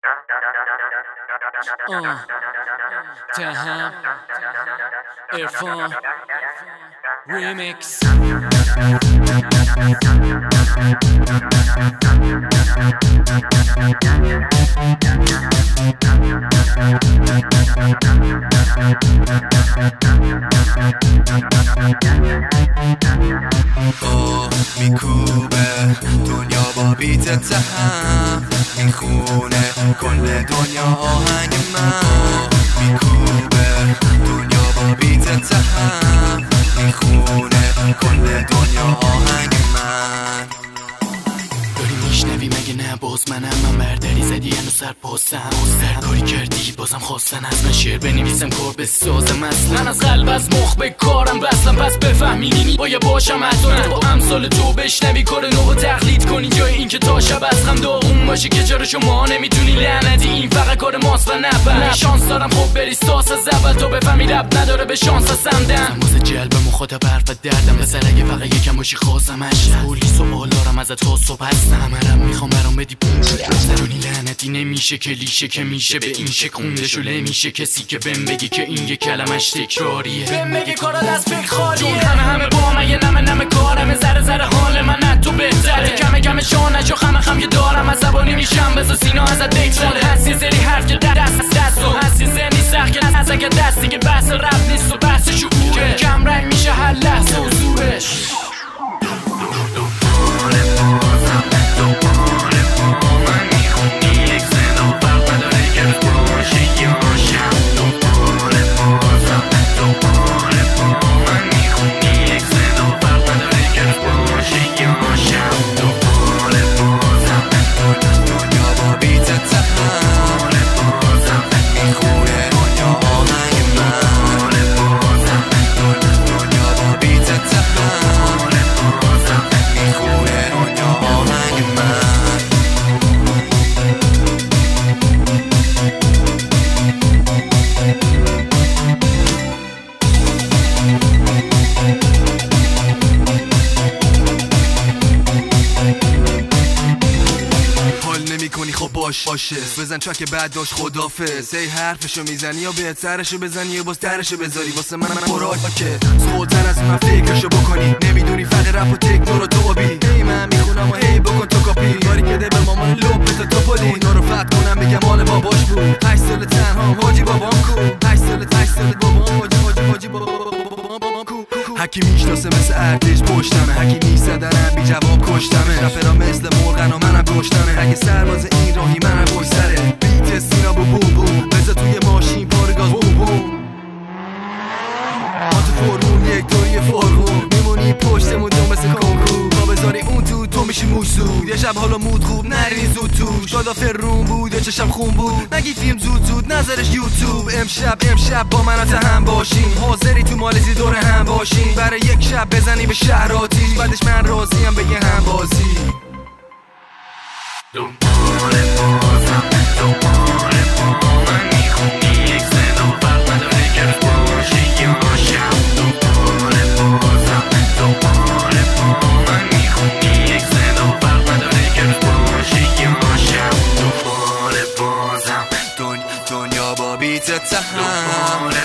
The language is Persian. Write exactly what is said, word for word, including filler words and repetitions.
آه تهم ارفان ریمیکس آه میکوبه دنیا با بیت تهم میخونه کل دنیا آهنگ من میکوبه دنیا با بیت تهم میخونه کل دنیا آهنگ من داری میشنوی مگه نه باز منم من برداری زدی هنو سر پاستم سر کاری کردی بازم خواستن از من شعر بنویسم کار بسازم اصلا من از قلب از مخ به کارم بسلم پس بفهمی باید باشم حتی نه با امثال تو بشنوی کار نو تقلید کنی جای این که تا شب از غم داغون باشه که چرا شما نمیتونی لعنتی این فقط کار ماست و نه شانس دارم خب بری ساس از اول تو بفهمی رب نداره به شانس سمدم موز جلب مخاطب حرفت دردم بسر اگه فقط یکم باشی خواستمش کلی سوال دارم ازت تا صبح هستم همرم میخوام برام بدی پول زرونی لعنتی نمیشه کلیشه که میشه به این شک خونده شله میشه کسی که بهم بگی که این یه کلمش تکراریه بهم بگی کارا دست فکر خالیه چون همه همه با من یه نمه نمه کارمه ذره ذره حال من نه تو بهتره کمه کمه شانش و خمه خم که دارم عصبانی میشم بذار سینا ازت بگذره هست یه سری حرف که دست دست و هست یه زنی سخت که از اگه دستی که بحث رب نیست و بحث شعوره کم رنگ میشه هر لحظه و زورش خب باش باشه بزن چون که بعد داشت خدافظ هی حرفشو میزنی یا بهترشو بزنی یا باز درشو بذاری واسه من من خوراک که خودتر از من فکرشو بکنی نمیدونی فرق رپ و تکنو رو تو آبی هی من میخونم و هی بکن تو کاپی باری که ده به مامان لوپ تو تو پلی اینا رو فت کنم بگم مال باباش بود هشت سال تنها حاجی بابام کو هشت سال هشت سال بابام حاجی حاجی حاجی بابام هکی میشناسه مثل ارتش پشتمه هکی میزدنم بی جواب کشتمه رفرا مثل مرغن و منم کشتمه اگه سرباز این راهی منم پشت سره بیت سینا بو بوم بوم بذار توی ماشین پارگاز بوم بوم ما تو فرمون یک دوری فرمون میمونی پشتمون دو مثل کنکور ما بذاری اون تو تو میشی موسود یه شب حالا مود خوب نرین زود توش دادا فرون بود یه چشم خون بود نگی فیلم زود زود نظرش یوتیوب امشب امشب با من هم باشین حاضری تو مالزی دور هم باشین برای یک شب بزنی به شهر آتیش بعدش من راضیم بگه هم بازی دنبال بازم دنبال با من میخونی یک صدا فرق نداره که روز باشه یا شب دنبال بازم دنبال با من میخونی یک صدا فرق نداره که روز باشه یا شب دنبال بازم دنیا با بیت تهم